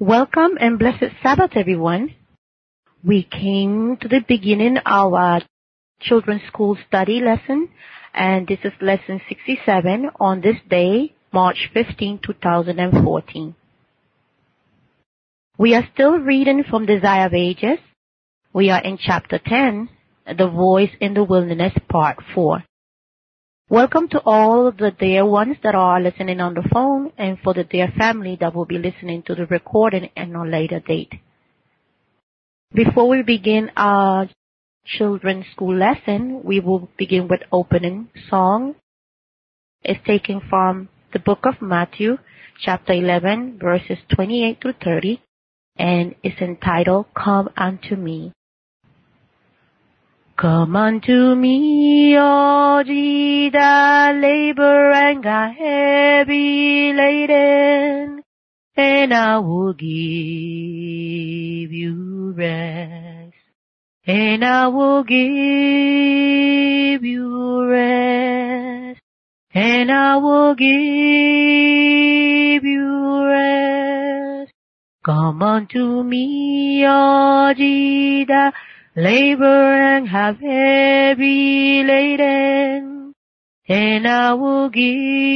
Welcome and blessed Sabbath, everyone. We came to the beginning of our children's school study lesson, and this is lesson 67 on this day, March 15, 2014. We are still reading from Desire of Ages. We are in chapter 10, The Voice in the Wilderness, part 4. Welcome to all the dear ones that are listening on the phone and for the dear family that will be listening to the recording at a later date. Before we begin our children's school lesson, we will begin with opening song. It's taken from the book of Matthew, chapter 11, verses 28 to 30, and it's entitled, Come Unto Me. Come unto me, all ye that labor and are heavy laden, and I will give you rest. And I will give you rest. And I will give you rest. Come unto me, all ye that labor and have heavy laden, and I will give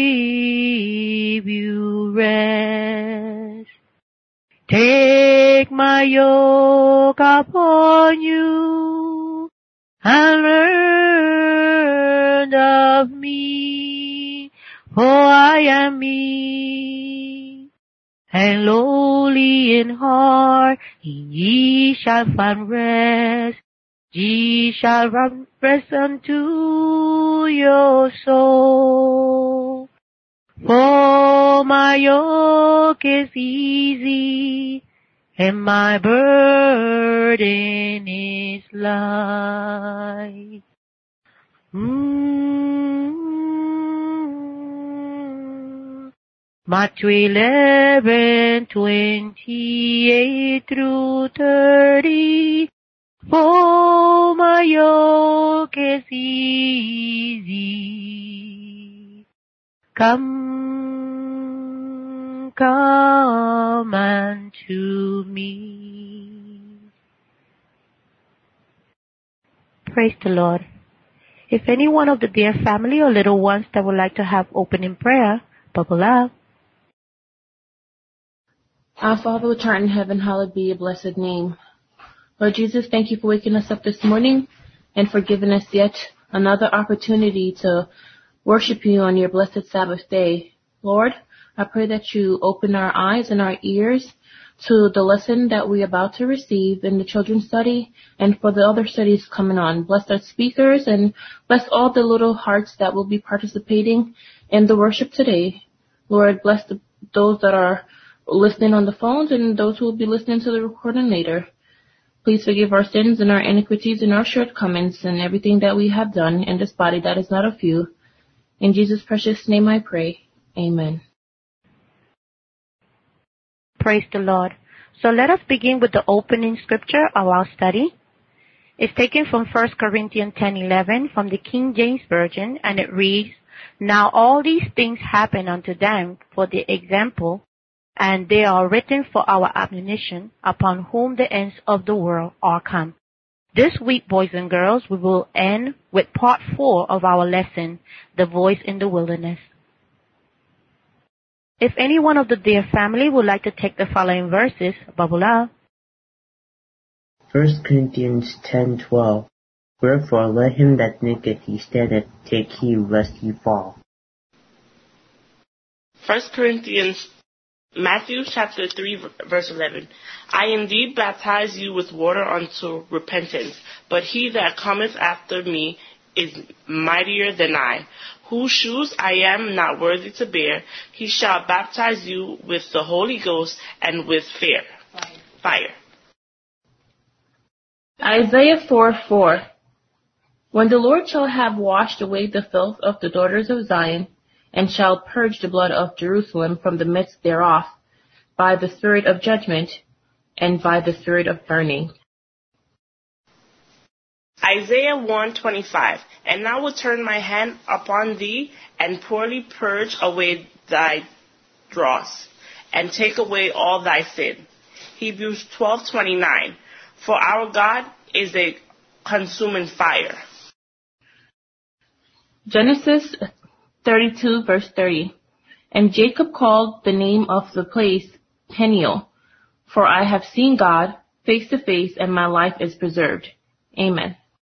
you rest. Take my yoke upon you, and learn of me, for I am meek and lowly in heart, and ye shall find rest. Ye shall find rest unto your soul. For my yoke is easy, and my burden is light. Matthew 11:28 through 30. For my yoke is easy. Come unto me. Praise the Lord. If any one of the dear family or little ones that would like to have opening prayer, bubble up. Our Father which art in heaven, hallowed be your blessed name. Lord Jesus, thank you for waking us up this morning and for giving us yet another opportunity to worship you on your blessed Sabbath day. Lord, I pray that you open our eyes and our ears to the lesson that we're about to receive in the children's study and for the other studies coming on. Bless our speakers and bless all the little hearts that will be participating in the worship today. Lord, bless those that are listening on the phones and those who will be listening to the recording later. Please forgive our sins and our iniquities and our shortcomings and everything that we have done in this body that is not of you. In Jesus' precious name I pray. Amen. Praise the Lord. So let us begin with the opening scripture of our study. It's taken from 1 Corinthians 10:11 from the King James Version, and it reads, Now all these things happen unto them for the example, and they are written for our admonition, upon whom the ends of the world are come. This week, boys and girls, we will end with part 4 of our lesson, The Voice in the Wilderness. If any one of the dear family would like to take the following verses, bubble up. 1 Corinthians 10:12. Wherefore let him that thinketh he standeth take heed lest he fall. 1 Corinthians Matthew chapter 3 verse 11. I indeed baptize you with water unto repentance, but he that cometh after me is mightier than I, whose shoes I am not worthy to bear. He shall baptize you with the Holy Ghost and with fire. Isaiah 4:4. When the Lord shall have washed away the filth of the daughters of Zion, and shall purge the blood of Jerusalem from the midst thereof, by the spirit of judgment, and by the spirit of burning. Isaiah 1:25. And I will turn my hand upon thee, and poorly purge away thy dross, and take away all thy sin. Hebrews 12:29. For our God is a consuming fire. Genesis 32, verse 30. And Jacob called the name of the place Peniel, for I have seen God face to face, and my life is preserved. Amen.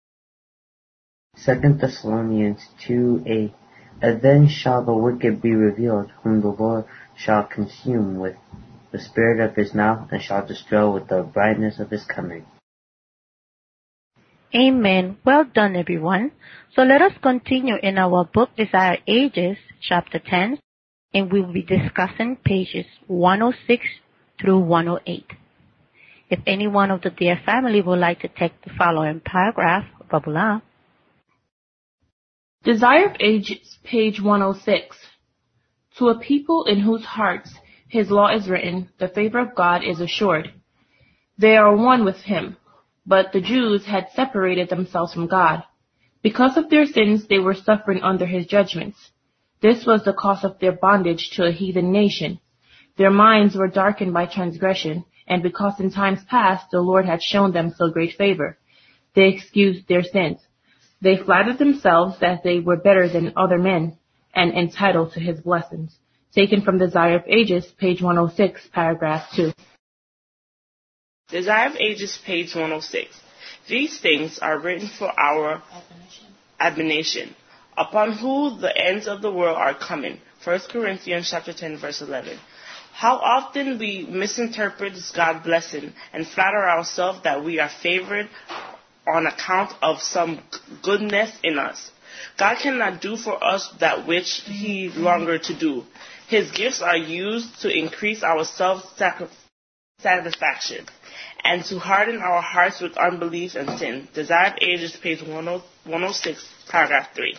2 Thessalonians 2:8. And then shall the wicked be revealed, whom the Lord shall consume with the spirit of his mouth, and shall destroy with the brightness of his coming. Amen. Well done, everyone. So let us continue in our book, Desire Ages, chapter 10, and we will be discussing pages 106 through 108. If anyone of the dear family would like to take the following paragraph, bubble up. Desire of Ages, page 106. To a people in whose hearts his law is written, the favor of God is assured. They are one with him, but the Jews had separated themselves from God. Because of their sins, they were suffering under his judgments. This was the cause of their bondage to a heathen nation. Their minds were darkened by transgression, and because in times past the Lord had shown them so great favor, they excused their sins. They flattered themselves that they were better than other men and entitled to his blessings. Taken from Desire of Ages, page 106, paragraph 2. Desire of Ages, page 106. These things are written for our admonition, upon whom the ends of the world are coming. 1 Corinthians chapter 10, verse 11. How often we misinterpret God's blessing and flatter ourselves that we are favored on account of some goodness in us. God cannot do for us that which he longed to do. His gifts are used to increase our self-satisfaction and to harden our hearts with unbelief and sin. Desire of Ages, page 106, paragraph 3.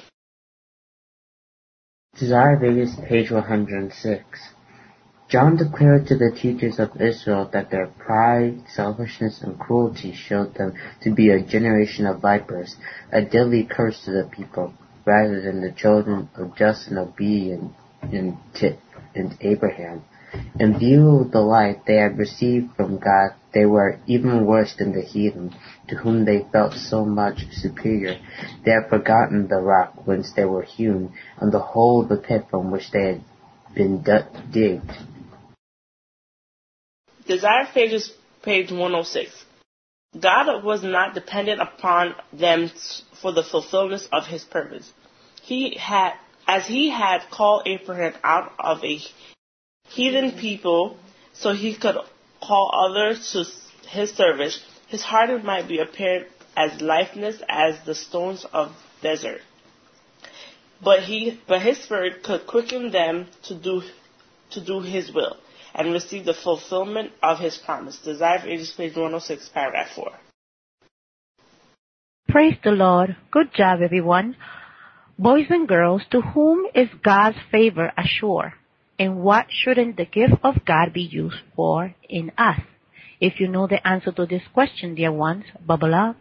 Desire of Ages, page 106. John declared to the teachers of Israel that their pride, selfishness, and cruelty showed them to be a generation of vipers, a deadly curse to the people, rather than the children of just and obedient in Abraham. In view of the light they had received from God, they were even worse than the heathen, to whom they felt so much superior. They had forgotten the rock whence they were hewn, and the hole of the pit from which they had been digged. Desire of Ages, page 106. God was not dependent upon them for the fulfillment of his purpose. As he had called Abraham out of a heathen people so he could call others to his service, his heart might be appeared as lifeless as the stones of desert. But his spirit could quicken them to do his will and receive the fulfillment of his promise. Desire of Ages, page 106, paragraph 4. Praise the Lord. Good job, everyone. Boys and girls, to whom is God's favor assured? And what shouldn't the gift of God be used for in us? If you know the answer to this question, dear ones, bubble up.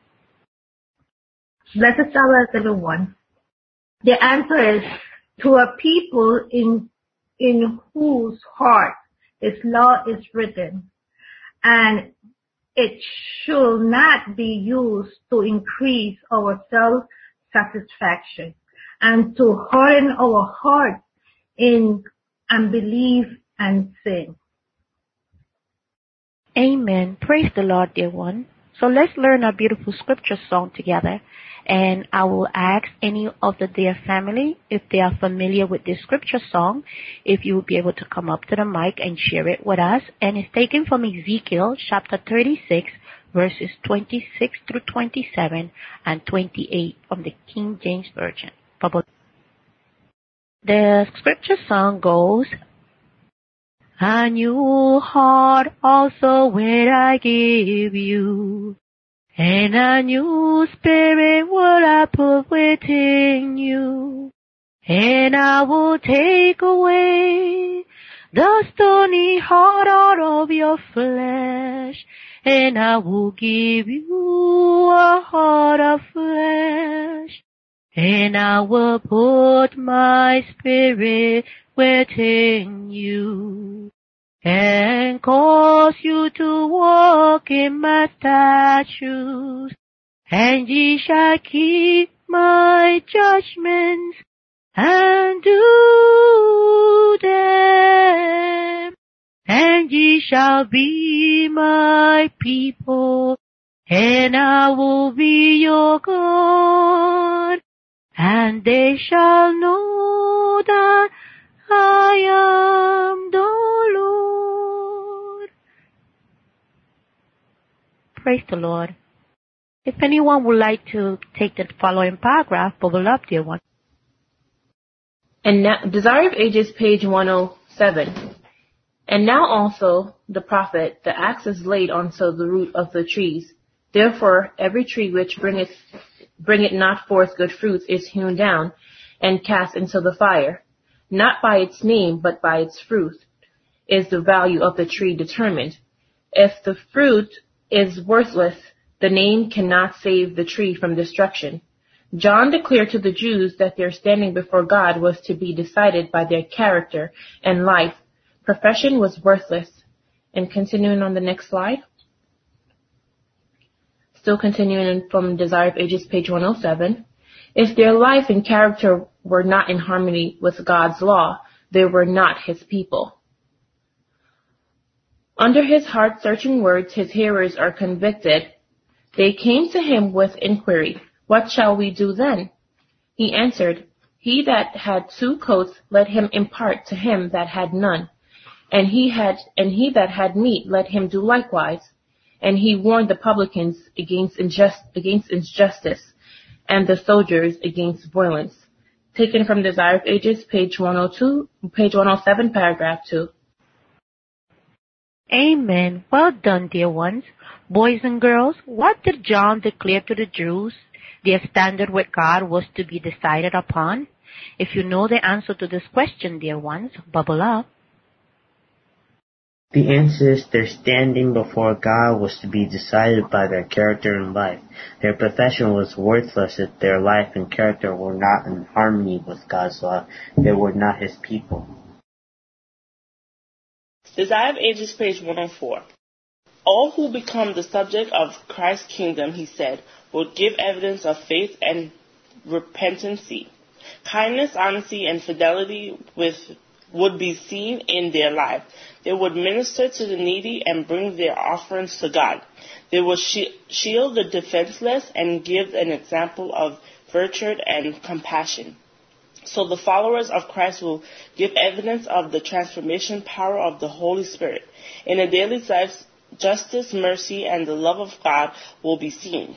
Blessed Sabbath, everyone. The answer is to a people in whose heart his law is written, and it should not be used to increase our self-satisfaction and to harden our hearts in unbelief and sin. Amen. Praise the Lord, dear one. So let's learn a beautiful scripture song together. And I will ask any of the dear family, if they are familiar with this scripture song, if you will be able to come up to the mic and share it with us. And it's taken from Ezekiel chapter 36, verses 26 through 27 and 28 from the King James Version. The scripture song goes, "A new heart also will I give you, and a new spirit will I put within you, and I will take away the stony heart out of your flesh, and I will give you a heart of flesh, and I will put my spirit within you, and and cause you to walk in my statutes, and ye shall keep my judgments and do them, and ye shall be my people, and I will be your God, and they shall know that I am the Lord. Praise the Lord. If anyone would like to take the following paragraph, bubble up, dear one. And now, Desire of Ages, page 107. And now also the prophet, the axe is laid unto the root of the trees. Therefore every tree which bringeth not forth good fruits is hewn down, and cast into the fire. Not by its name, but by its fruit is the value of the tree determined. If the fruit is worthless, the name cannot save the tree from destruction. John declared to the Jews that their standing before God was to be decided by their character and life. Profession was worthless. And continuing on the next slide. Still continuing from Desire of Ages, page 107. If their life and character were not in harmony with God's law, they were not his people. Under his heart-searching words, his hearers are convicted. They came to him with inquiry, "What shall we do then?" He answered, "He that had 2 coats, let him impart to him that had none. And he that had meat, let him do likewise." And he warned the publicans against injustice, and the soldiers against violence. Taken from Desire of Ages, page 107, paragraph 2. Amen. Well done, dear ones. Boys and girls, what did John declare to the Jews their standard with God was to be decided upon? If you know the answer to this question, dear ones, bubble up. The answer is their standing before God was to be decided by their character and life. Their profession was worthless if their life and character were not in harmony with God's law. They were not his people. Desire of Ages, page 104. All who become the subject of Christ's kingdom, he said, will give evidence of faith and repentancy. Kindness, honesty, and fidelity would be seen in their life. They would minister to the needy and bring their offerings to God. They would shield the defenseless and give an example of virtue and compassion. So the followers of Christ will give evidence of the transformation power of the Holy Spirit. In their daily lives, justice, mercy, and the love of God will be seen.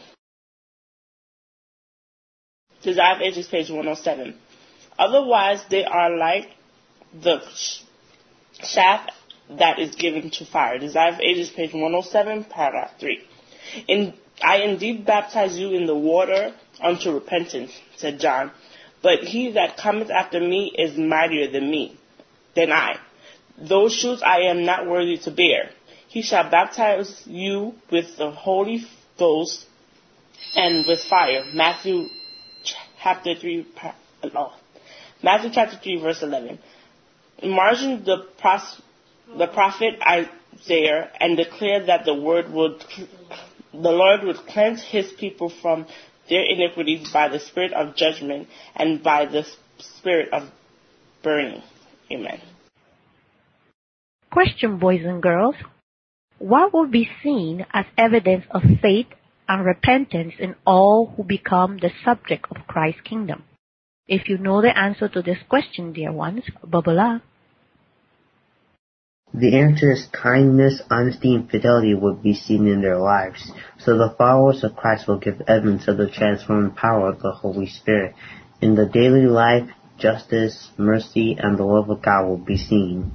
Desire of Ages, page 107. Otherwise, they are like the shaft that is given to fire. Desire of Ages, page 107, paragraph 3. I indeed baptize you in the water unto repentance, said John. But he that cometh after me is mightier than I. Those shoes I am not worthy to bear. He shall baptize you with the Holy Ghost and with fire. Matthew chapter 3, verse 11. Margin the prophet Isaiah and declared that the Lord would cleanse his people from their iniquities by the spirit of judgment and by the spirit of burning. Amen. Question, boys and girls. What will be seen as evidence of faith and repentance in all who become the subject of Christ's kingdom? If you know the answer to this question, dear ones, bubble up. The answer is kindness, honesty, and fidelity would be seen in their lives. So the followers of Christ will give evidence of the transforming power of the Holy Spirit. In the daily life, justice, mercy, and the love of God will be seen.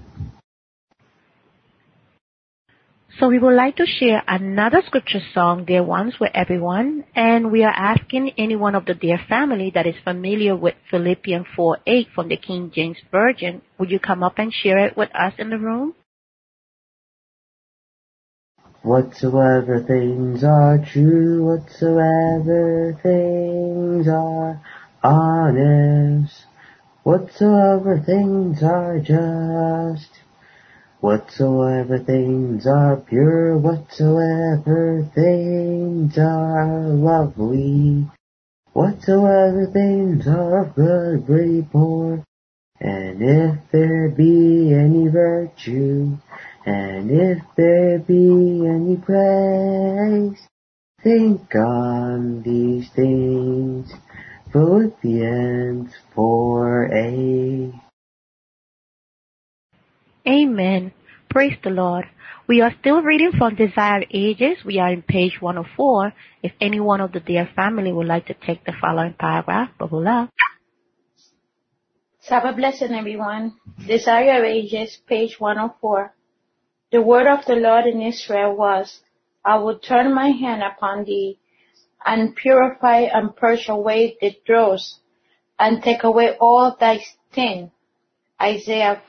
So we would like to share another scripture song, dear ones, with everyone. And we are asking any one of the dear family that is familiar with Philippians 4:8 from the King James Version, would you come up and share it with us in the room? Whatsoever things are true, whatsoever things are honest, whatsoever things are just, Whatsoever things are pure, whatsoever things are lovely, whatsoever things are of good report, and if there be any virtue, and if there be any praise, think on these things. Philippians 4:8. Amen. Praise the Lord. We are still reading from Desire of Ages. We are in page 104. If any one of the dear family would like to take the following paragraph, bubble up. Sabbath blessing, everyone. Desire of Ages, page 104. The word of the Lord in Israel was, I will turn my hand upon thee, and purify and purge away the dross, and take away all thy sin. Isaiah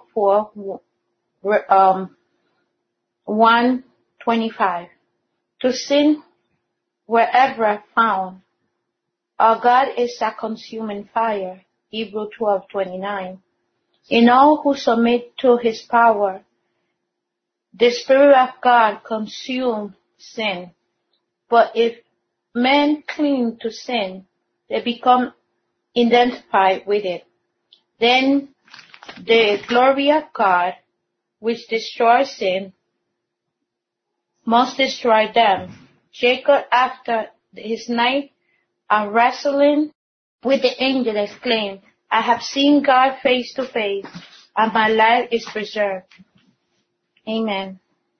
1:25. To sin wherever found. Our God is a consuming fire. Hebrew 12:29. In all who submit to his power, the Spirit of God consumes sin. But if men cling to sin, they become identified with it. Then the glory of God, which destroys sin, must destroy them. Jacob, after his night of wrestling with the angel, exclaimed, I have seen God face to face, and my life is preserved. Amen.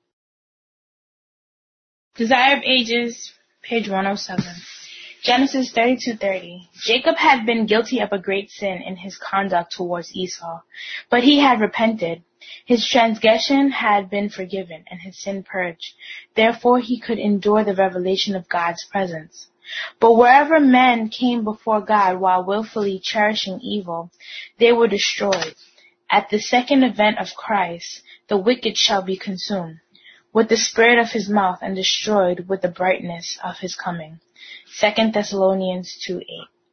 Desire of Ages, page 107. Genesis 32:30. Jacob had been guilty of a great sin in his conduct towards Esau, but he had repented. His transgression had been forgiven and his sin purged. Therefore he could endure the revelation of God's presence. But wherever men came before God while willfully cherishing evil, they were destroyed. At the second advent of Christ, the wicked shall be consumed with the spirit of his mouth and destroyed with the brightness of his coming. 2 Thessalonians 2:8.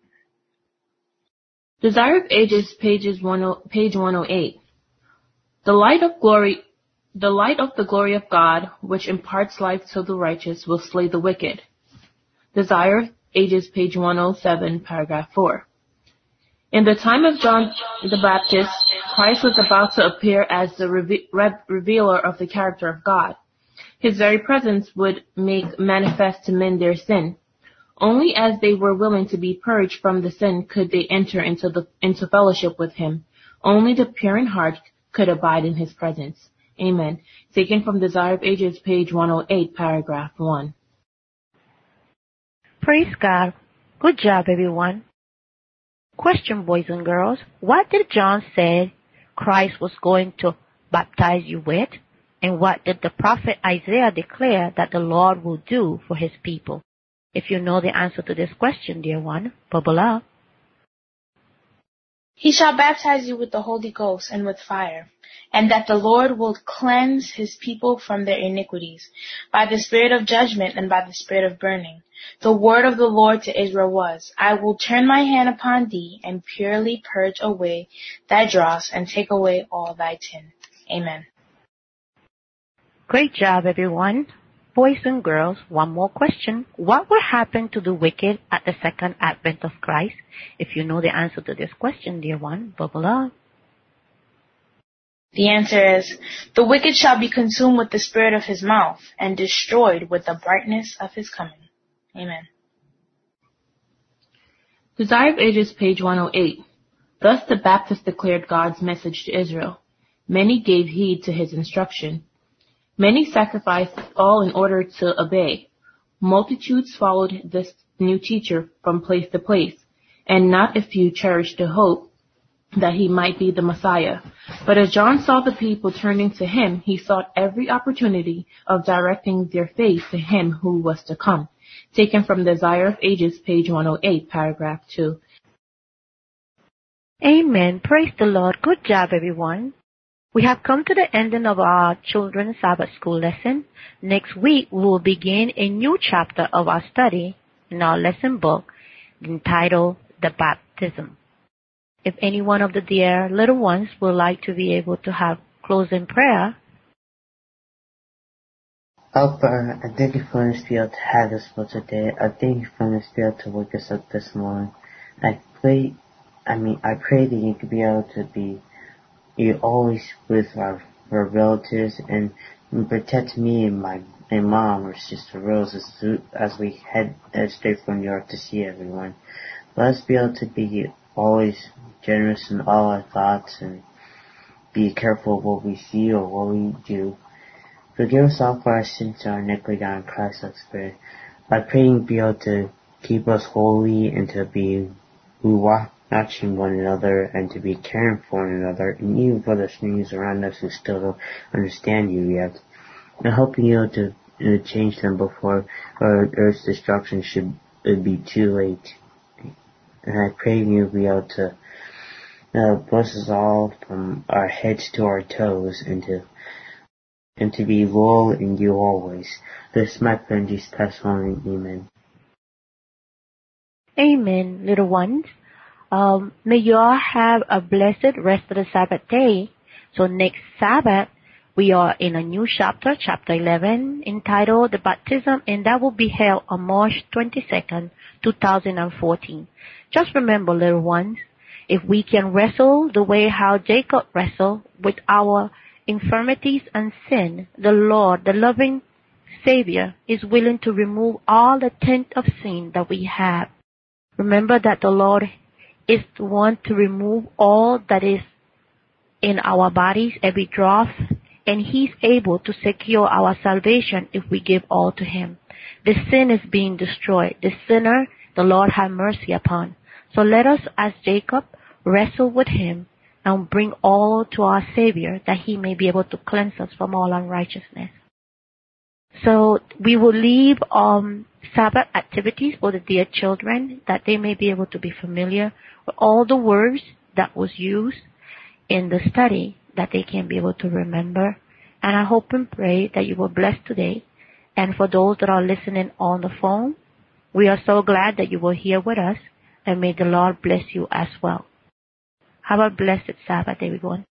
Desire of Ages, page 108. The light of the glory of God, which imparts life to the righteous, will slay the wicked. Desire of Ages, page 107, paragraph 4. In the time of John the Baptist, Christ was about to appear as the revealer of the character of God. His very presence would make manifest to men their sin. Only as they were willing to be purged from the sin could they enter into fellowship with him. Only the pure in heart could abide in his presence. Amen. Taken from Desire of Ages, page 108, paragraph 1. Praise God. Good job, everyone. Question, boys and girls. What did John say Christ was going to baptize you with? And what did the prophet Isaiah declare that the Lord will do for his people? If you know the answer to this question, dear one, bubble up. He shall baptize you with the Holy Ghost and with fire, and that the Lord will cleanse his people from their iniquities, by the spirit of judgment and by the spirit of burning. The word of the Lord to Israel was, I will turn my hand upon thee, and purely purge away thy dross, and take away all thy sin. Amen. Great job, everyone. Boys and girls, one more question. What will happen to the wicked at the second advent of Christ? If you know the answer to this question, dear one, bubble up. The answer is, the wicked shall be consumed with the spirit of his mouth, and destroyed with the brightness of his coming. Amen. Desire of Ages, page 108. Thus the Baptist declared God's message to Israel. Many gave heed to his instruction. Many sacrificed all in order to obey. Multitudes followed this new teacher from place to place, and not a few cherished the hope that he might be the Messiah. But as John saw the people turning to him, he sought every opportunity of directing their faith to him who was to come. Taken from Desire of Ages, page 108, paragraph 2. Amen. Praise the Lord. Good job, everyone. We have come to the ending of our children's Sabbath school lesson. Next week, we will begin a new chapter of our study in our lesson book entitled The Baptism. If any one of the dear little ones would like to be able to have close in prayer. Father, I thank you for this field to have us for today. I thank you for this field to wake us up this morning. I pray that you could be able to be always with our relatives and protect me and my mom or Sister Rose as we head straight from New York to see everyone. Let us be able to be always generous in all our thoughts and be careful of what we see or what we do. Forgive us all for our sins and our iniquity in Christ our Spirit. I pray you be able to keep us holy and to be watching one another and to be caring for one another, and even for the strangers around us who still don't understand you yet. And helping you to change them before our earth's destruction should be too late. And I pray you be able to bless us all from our heads to our toes and to be loyal in you always. This is my prayer in Jesus Christ's name. Amen. Amen, little ones. May you all have a blessed rest of the Sabbath day. So next Sabbath, we are in a new chapter 11, entitled The Baptism, and that will be held on March 22nd, 2014. Just remember, little ones, if we can wrestle the way how Jacob wrestled with our infirmities and sin, the Lord, the loving Savior, is willing to remove all the taint of sin that we have. Remember that the Lord is the one to remove all that is in our bodies, every drop, and He's able to secure our salvation if we give all to Him. The sin is being destroyed. The sinner, the Lord have mercy upon. So let us, as Jacob, wrestle with Him and bring all to our Savior, that He may be able to cleanse us from all unrighteousness. So we will leave Sabbath activities for the dear children, that they may be able to be familiar with all the words that was used in the study, that they can be able to remember. And I hope and pray that you were blessed today. And for those that are listening on the phone, we are so glad that you were here with us, and may the Lord bless you as well. Have a blessed Sabbath, everyone.